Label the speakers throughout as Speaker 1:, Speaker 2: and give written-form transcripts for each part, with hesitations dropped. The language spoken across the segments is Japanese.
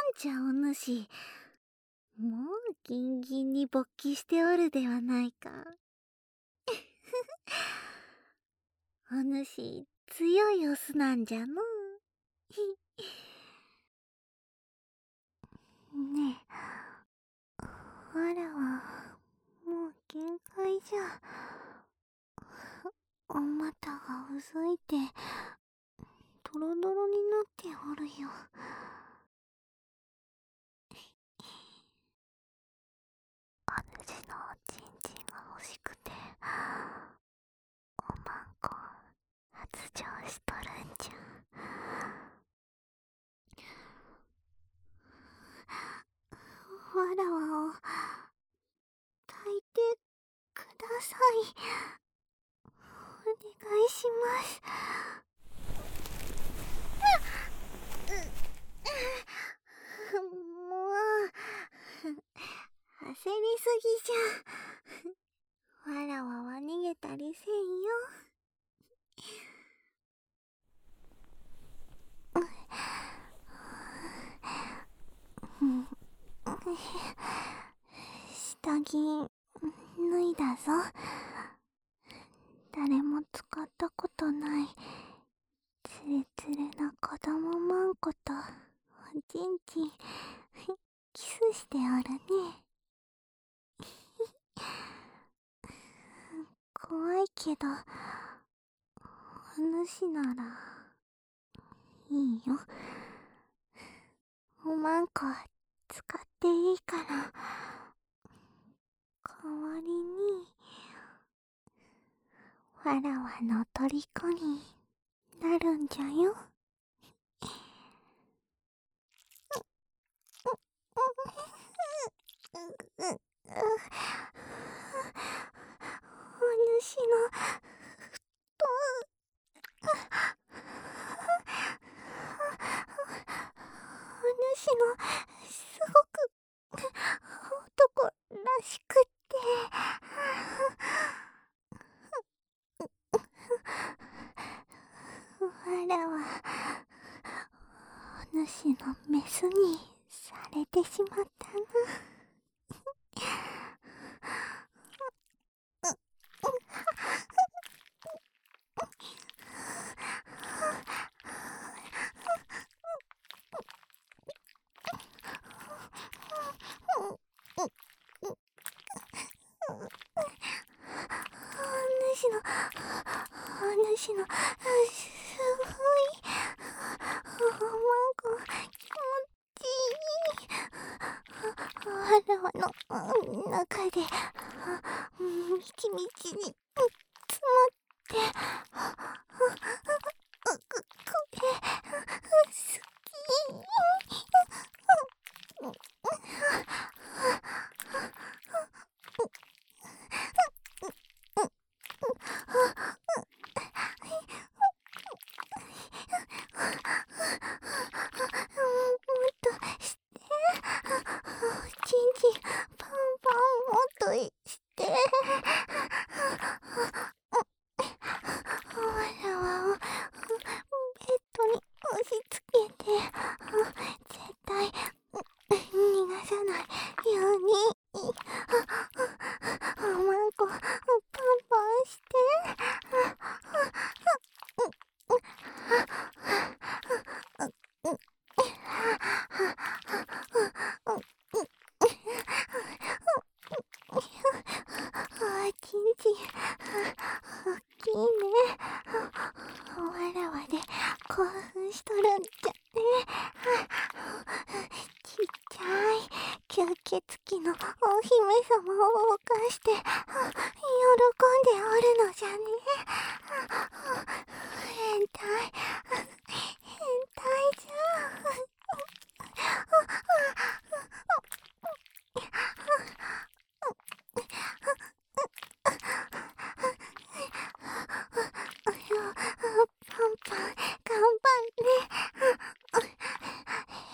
Speaker 1: じゃお主、もうギンギンに勃起しておるではないか。お主、強いオスなんじゃの。ねえ、わらは、もう限界じゃ。お股がうずいて、ドロドロになっておるよ。お主のおちんちんが欲しくて、おまんこ、発情しとるんじゃ。わらわを抱いてください。お願いします。もう、焦りすぎじゃ。わらわは逃げたりせんよ。下着脱いだぞ。誰も使ったことないツルツルな子供マンコとおちんちんキスしておるね。怖いけどお主ならいいよ。おまんこは使っていいから。代わりにわらわの虜になるんじゃよ。お主のとお主のすごく男らしくってわらはお主のメスにされてしまったな。お主のすごいおまんこ気持ちいい。わらわの中でみちみちに詰まってこれ好き。もっとして。おちんちんパンパンもっとして。わらわをベッドに押し付けて絶対逃がさないようにおまんこパンパンして。おちんちんおっきいね。わらわで興奮しとるんじゃね。ちっちゃい吸血鬼のお姫様を犯して喜んでおるのじゃね。変態じゃ。パンパン頑張れ。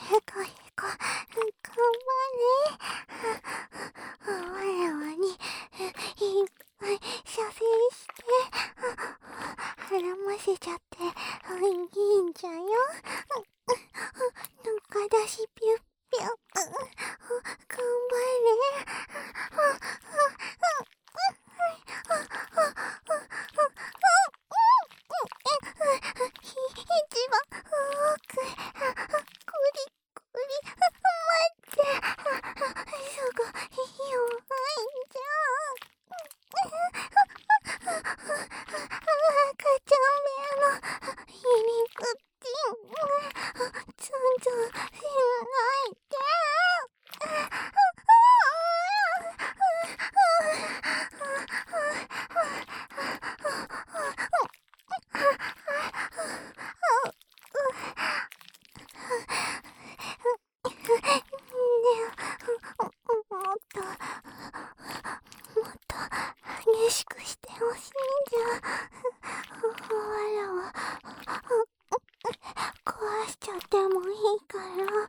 Speaker 1: ちゃってもいいから、道具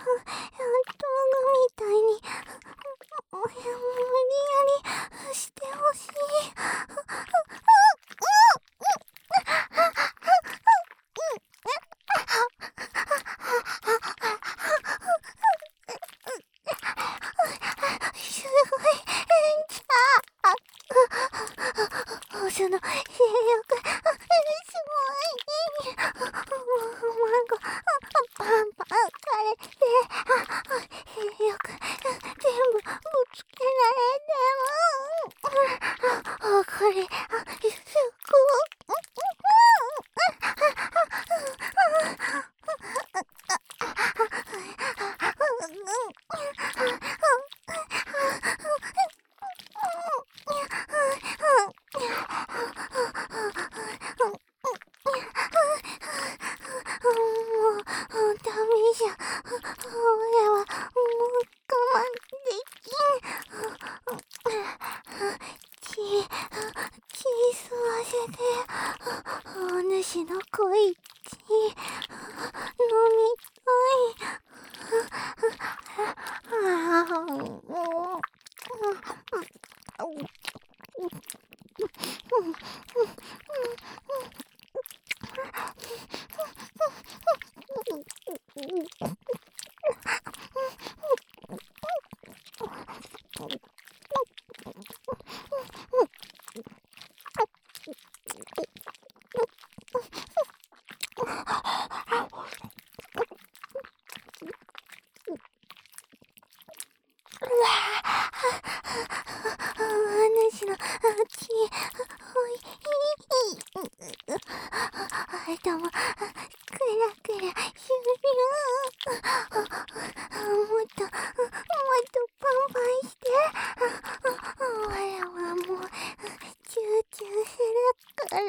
Speaker 1: みたいに無理やりしてほしい。すごい、じゃあ、その性欲、すごい、パンパンされて、性欲、全部ぶつけられても、これ、すごもうダメじゃん。俺はもう我慢できん。血吸わせて、お主の濃い血飲みたい。主の血、おい、頭、クラクラする。もっとパンパンして。わらはもう、チューチューするから。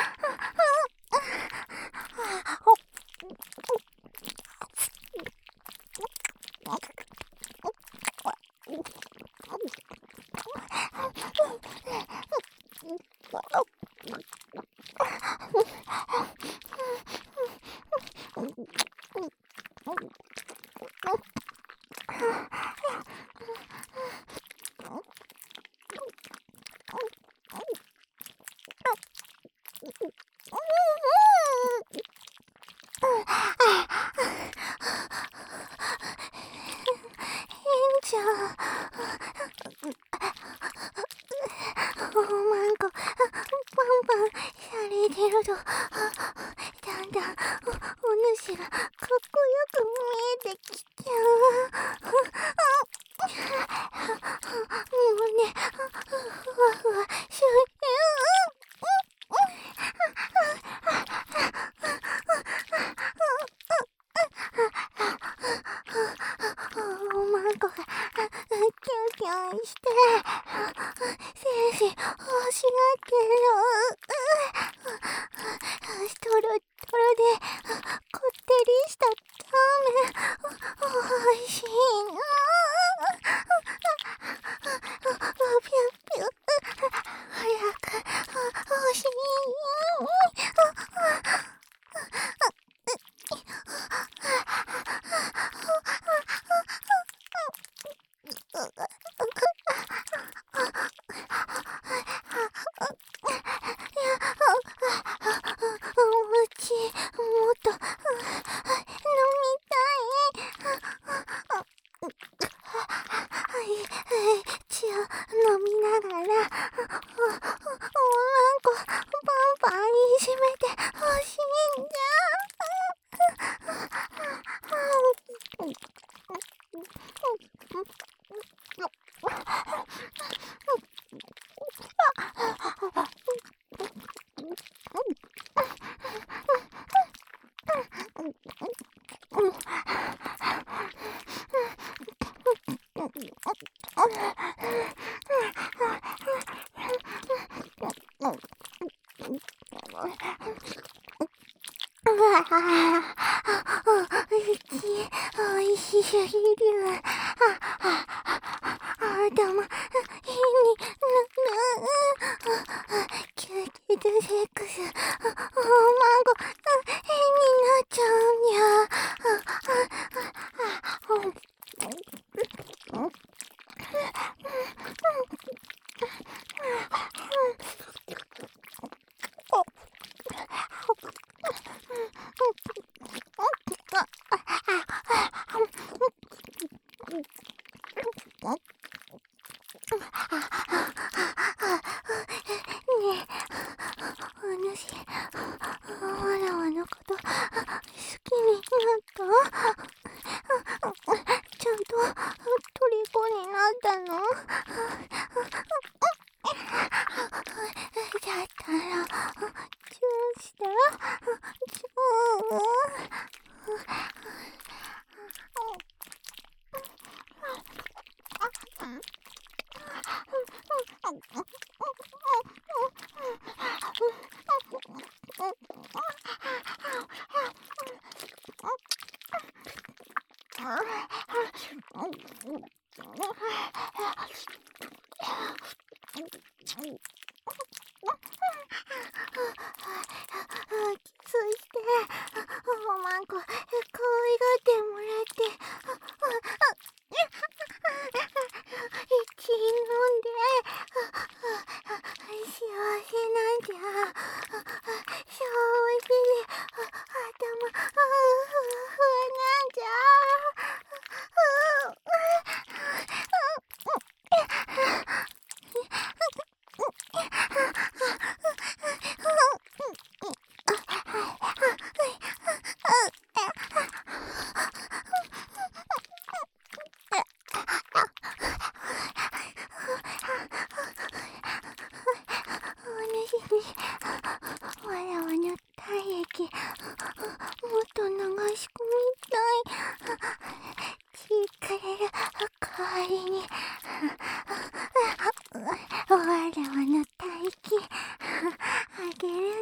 Speaker 1: じゃあ、マンコ、パンパンされてると、だんだんお主がかっこよく見えてきちゃう。胸、ふわふわする。マンコがキュンキュンして、精子欲しがってる。トロトロでこってりしたラーメン、おいしいな。ピュンピュン、早く欲しい。もっと飲みたい。血を飲みながら、おまんこパンパンいじめてほしいんだ。おいしすぎる。頭、変になる。キューティーセックス、マンゴ、変になっちゃうんや。 ねえ、お主、わらわのこと好きになった？ちゃんと虜になったの？だったらチューして、チュキスして、おまんこ可愛がってもらって、一飲んで幸せなんじゃ。幸せで頭ふわふわなんじゃ。わらわの体液もっと流し込みたい。力代わりにわらわの体液あげるね。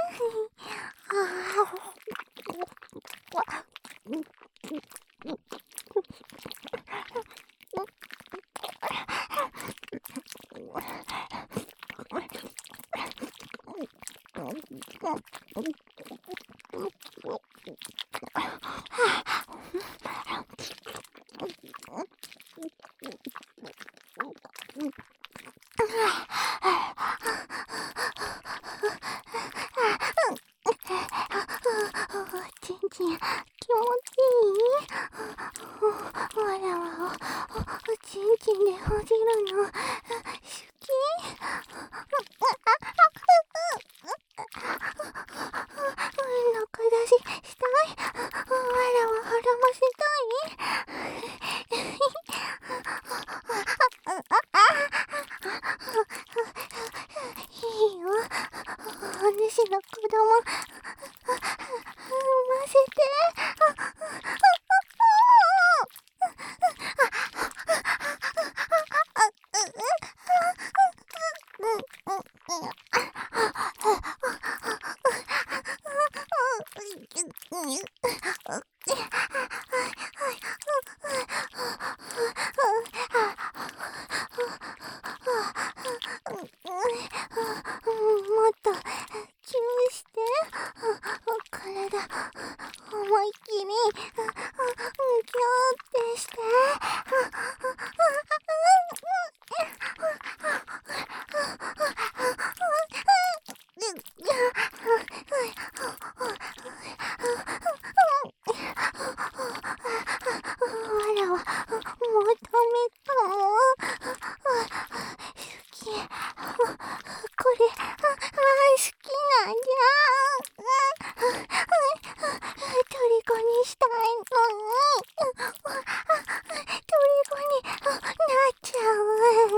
Speaker 1: ちんちん気持ちいい？わらわをちんちんでほじるの好き？中出ししたい？わらわはらませたい？いいよ、お主の子供産ませて。もっとチューして、体思いっきりギューってして。わらわもうダメかも。好き、これ好きなんじゃ。虜にしたいのに虜になっちゃう。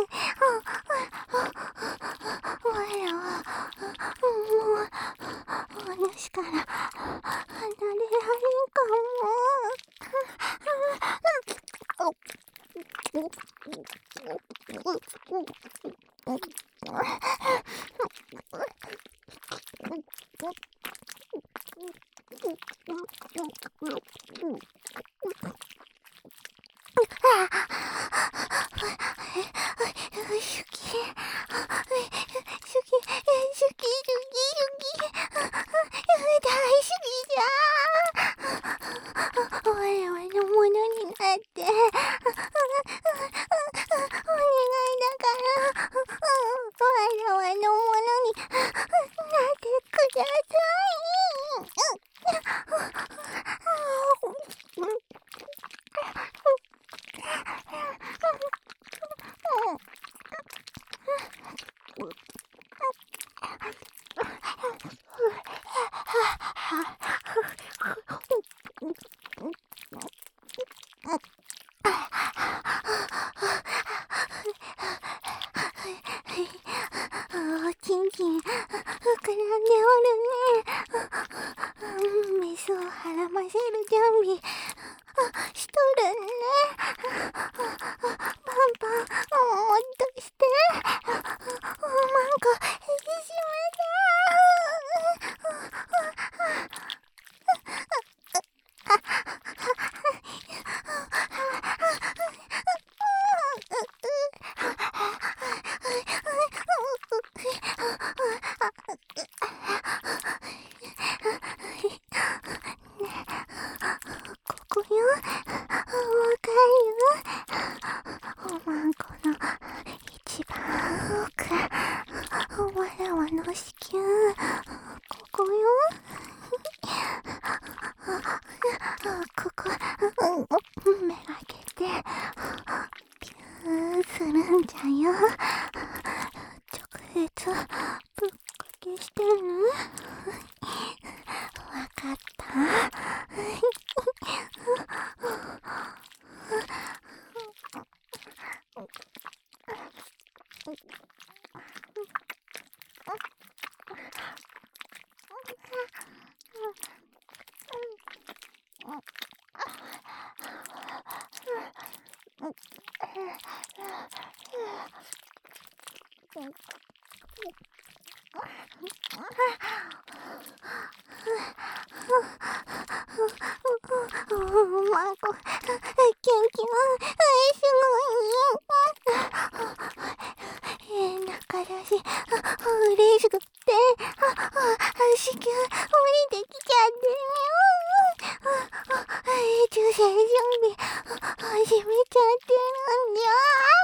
Speaker 1: わらはもうお主から離れられんかも。大好きじゃ。わらわのものになって、お願いだから、わらわのものになってください。 絡ませる準備しとるね。パンパンもっとしてマンコいじめここよ、わかる？おまんこの一番奥、わらわの子宮、ここよ。ここ、めがけてピューするんじゃよ。直接ぶっかけしてる？わかった？マンコ、キュンキュン、すごい。仲良し、嬉しくて、子宮、降りてきちゃってるよ。注射準備、始めちゃってるんじゃ。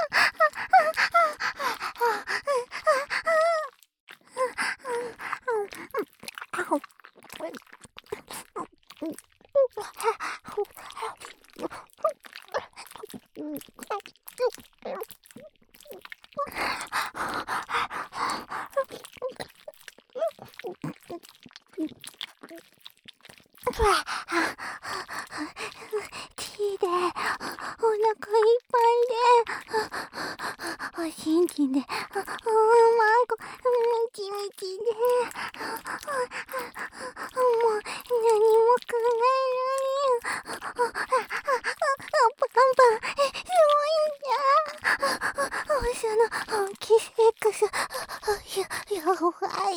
Speaker 1: ティーでお腹いっぱいでおしんちんでマンコみちみちでもう何も考えられん。パンパンすごいんじゃ。その本気セックスやばい。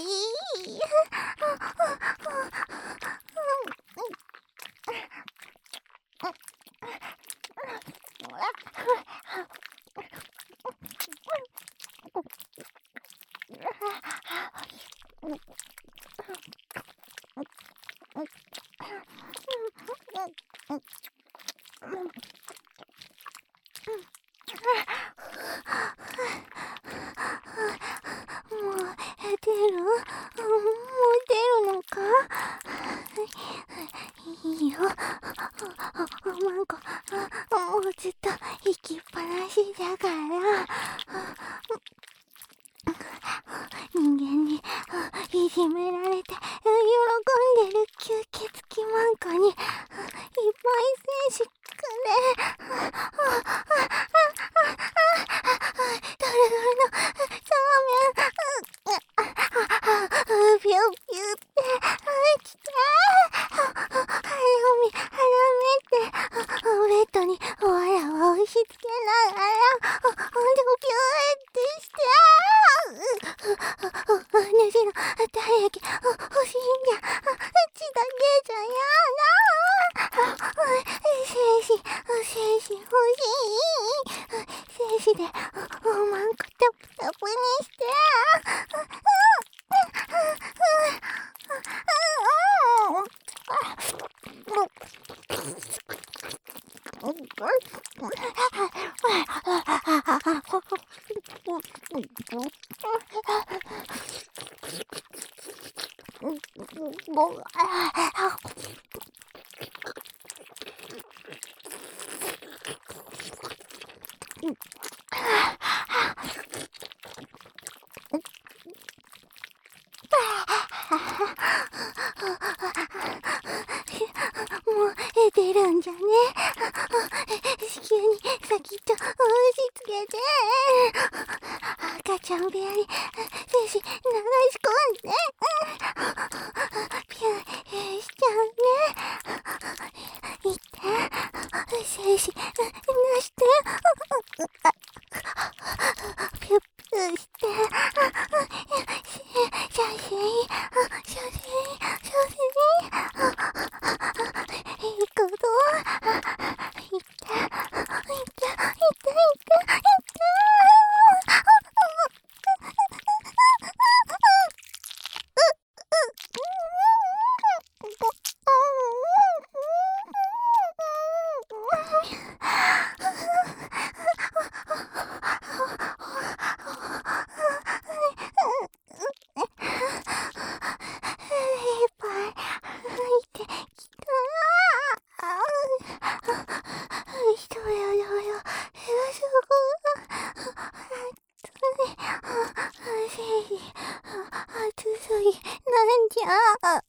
Speaker 1: もう出る？もう出るのか？いいよ。マンコ、もうずっと行きっぱなしだから。人間にいじめられて喜んでる吸血鬼マンコにいっぱい精子くれ。ドルドルのそうめんピューピューってきて腹めてベッドにわらわを押し付けながらピューってして主の体液欲しいんじゃ。血だけじゃやだ。精子欲しい。精子でマンコタプタプにして。もう出るんじゃね。子宮に先っちょ押し付けて赤ちゃん部屋に精子流し込んでピューしちゃうね。 せし、なして、ぴゅっぴゅして、写真、いいこと、いって、なんじゃ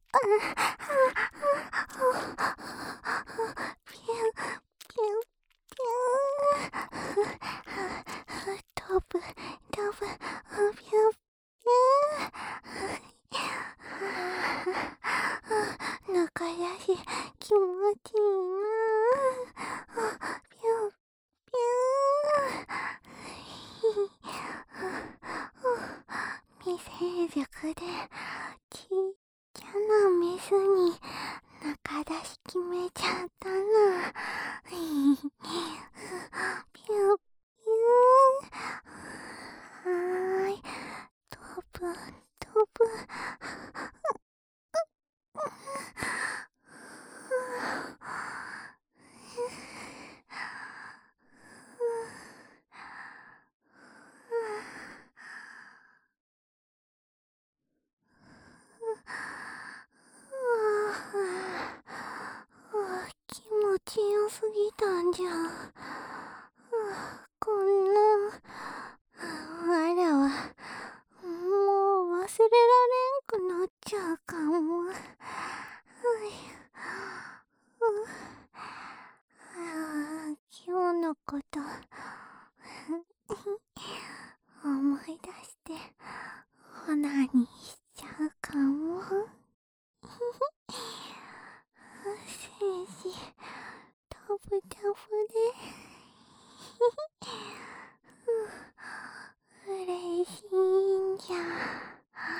Speaker 1: ピュンピュンピュン飛ぶピュンピュン仲良し気持ちいいなピュンピュン未成熟でちっちゃなメスに仲出し決めちゃったなピュンピュンはーい飛ぶ気持ちよすぎたんじゃ。こんな、わらは、もう忘れられんくなっちゃうかも。今日のこと、思い出して、オナニーしちゃうかも。精子、タブタブで、嬉しいんじゃ。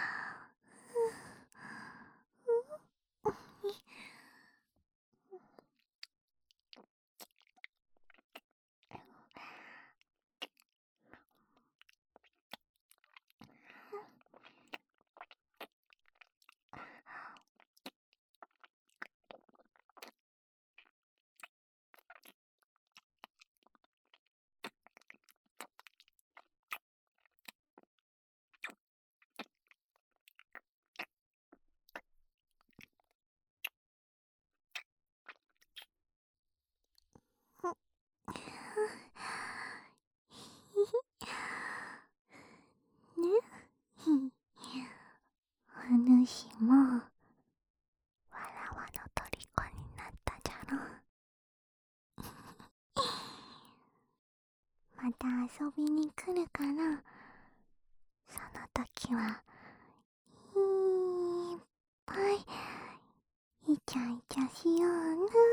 Speaker 1: ね、お主も、わらわの虜になったじゃろ。また遊びに来るから、その時は、いっぱい、イチャイチャしような。